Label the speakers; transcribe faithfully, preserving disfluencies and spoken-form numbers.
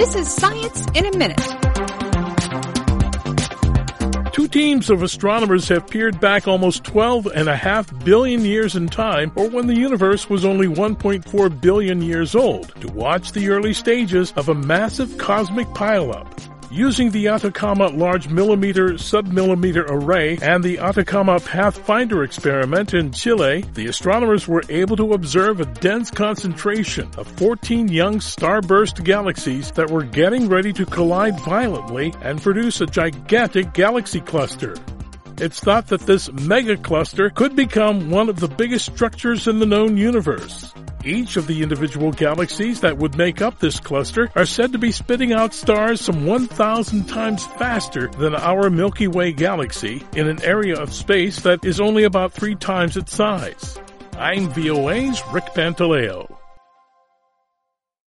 Speaker 1: This is Science in a Minute.
Speaker 2: Two teams of astronomers have peered back almost twelve and a half billion years in time, or when the universe was only one point four billion years old, to watch the early stages of a massive cosmic pileup. Using the Atacama Large Millimeter Submillimeter Array and the Atacama Pathfinder experiment in Chile, the astronomers were able to observe a dense concentration of fourteen young starburst galaxies that were getting ready to collide violently and produce a gigantic galaxy cluster. It's thought that this mega-cluster could become one of the biggest structures in the known universe. Each of the individual galaxies that would make up this cluster are said to be spitting out stars some one thousand times faster than our Milky Way galaxy in an area of space that is only about three times its size. I'm V O A's Rick Pantaleo.